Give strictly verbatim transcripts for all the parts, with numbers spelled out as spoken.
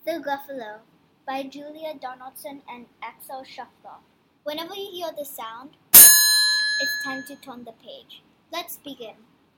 The Gruffalo by Julia Donaldson and Axel Scheffler. Whenever you hear the sound, it's time to turn the page. Let's begin.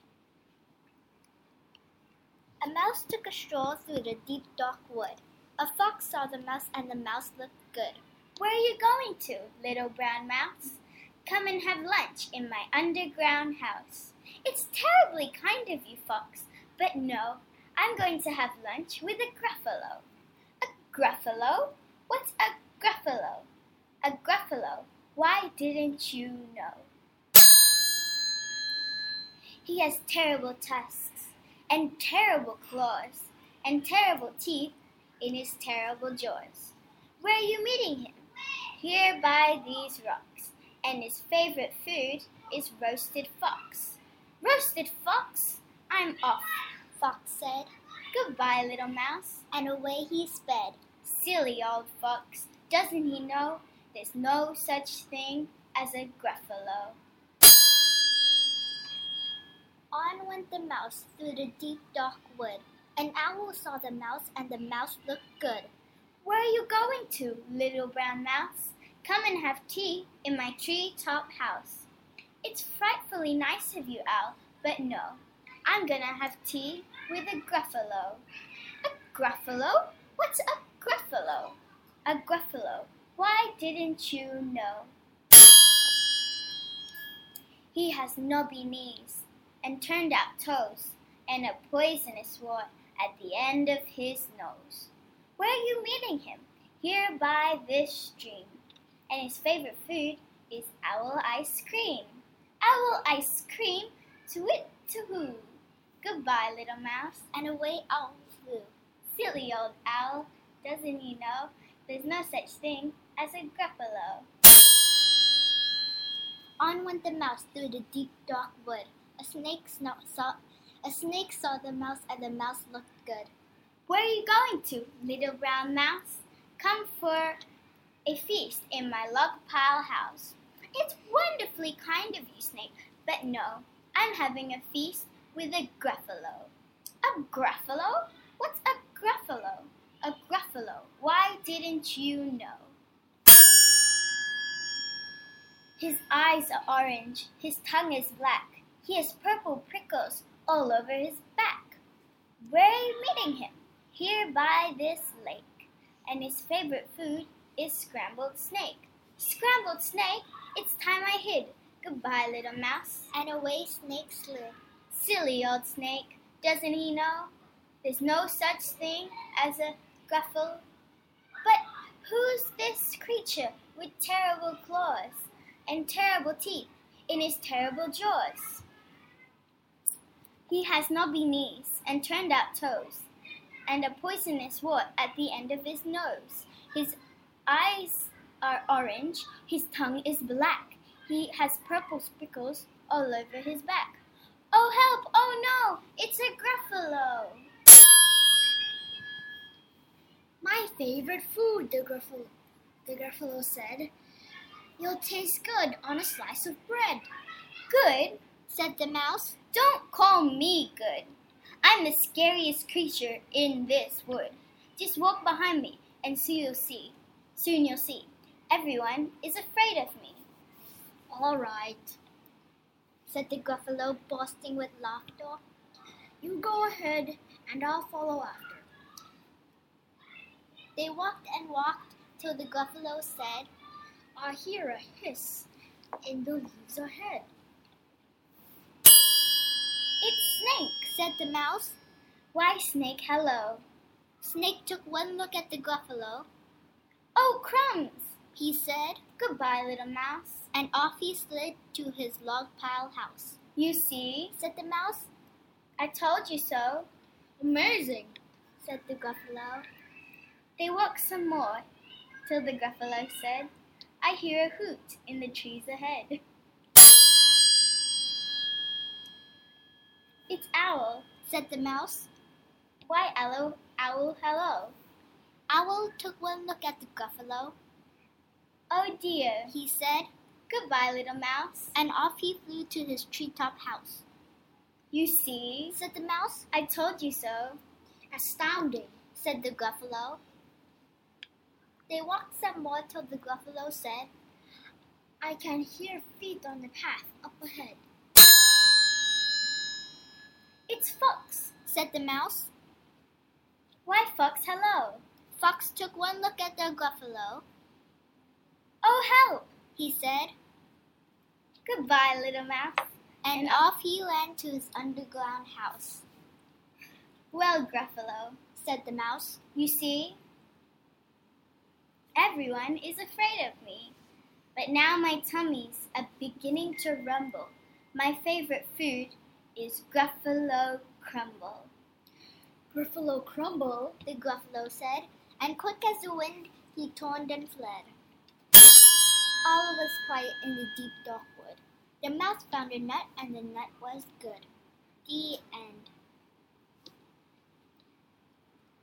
A mouse took a stroll through the deep dark wood. A fox saw the mouse and the mouse looked good. "Where are you going to, little brown mouse?" "Come and have lunch in my underground house." "It's terribly kind of you, fox, but no, I'm going to have lunch with a Gruffalo." "A Gruffalo? What's a Gruffalo?" "A Gruffalo, why didn't you know? He has terrible tusks, and terrible claws, and terrible teeth in his terrible jaws." "Where are you meeting him?" "Here by these rocks, and his favorite food is roasted fox." "Roasted fox? I'm off," Fox said. "Goodbye, little mouse," and away he sped. Silly old fox, doesn't he know there's no such thing as a Gruffalo? On went the mouse through the deep dark wood. An owl saw the mouse and the mouse looked good. "Where are you going to, little brown mouse?" "Come and have tea in my tree-top house." "It's frightfully nice of you, owl, but no, I'm gonna have tea with a Gruffalo." "A Gruffalo? What's a Gruffalo?" "A Gruffalo, why didn't you know? He has knobby knees and turned out toes, and a poisonous wart at the end of his nose." "Where are you meeting him?" "Here by this stream, and his favorite food is owl ice cream." "Owl ice cream? To-wit, to-hoo. Goodbye, little mouse," and away owl flew. Silly old owl, doesn't he know there's no such thing as a Gruffalo? On went the mouse through the deep dark wood. A snake saw, a snake saw the mouse and the mouse looked good. "Where are you going to, little brown mouse?" "Come for a feast in my log pile house." "It's wonderfully kind of you, snake, but no, I'm having a feast with a Gruffalo." "A Gruffalo? What's a Gruffalo?" "A Gruffalo, why didn't you know? His eyes are orange, his tongue is black, he has purple prickles all over his back." "Where are you meeting him?" "Here by this lake, and his favorite food is scrambled snake." "Scrambled snake? It's time I hid. Goodbye, little mouse," and away snake slid. Silly old snake, doesn't he know there's no such thing as a Gruffalo? But who's this creature with terrible claws and terrible teeth in his terrible jaws? He has knobby knees and turned out toes, and a poisonous wart at the end of his nose. His eyes are orange, his tongue is black, he has purple prickles all over his back. Oh help, oh no, it's a Gruffalo." "My favorite food," the Gruffalo, the Gruffalo said. "You'll taste good on a slice of bread." "Good?" said the mouse. "Don't call me good. I'm the scariest creature in this wood. Just walk behind me and soon you'll see. Soon you'll see. Everyone is afraid of me." "All right," said the Gruffalo, bursting with laughter. "You go ahead and I'll follow after." They walked and walked till the Gruffalo said, "I hear a hiss in the leaves ahead." "It's Snake," said the mouse. "Why, Snake, hello." Snake took one look at the Gruffalo. "Oh, crumbs," he said. "Goodbye, little mouse," and off he slid to his log pile house. "You see," said the mouse, "I told you so." "Amazing," said the Gruffalo. They walked some more till the Gruffalo said, "I hear a hoot in the trees ahead." "It's Owl," said the mouse. "Why, owl, owl, hello." Owl took one look at the Gruffalo. "Oh dear," he said. "Goodbye, little mouse," and off he flew to his treetop house. "You see," said the mouse, "I told you so." "Astounding," said the Gruffalo. They walked some more till the Gruffalo said, "I can hear feet on the path up ahead." "It's Fox," said the Mouse. "Why, Fox, hello." Fox took one look at the Gruffalo. "Oh, help," he said. "Goodbye, little mouse." And, and off he ran to his underground house. "Well, Gruffalo," said the Mouse, "you see, everyone is afraid of me. But now my tummy's a beginning to rumble. My favorite food is Gruffalo Crumble." "Gruffalo Crumble," the Gruffalo said, and quick as the wind he turned and fled. All was quiet in the deep dark wood. The Mouse found a nut, and the nut was good. The end.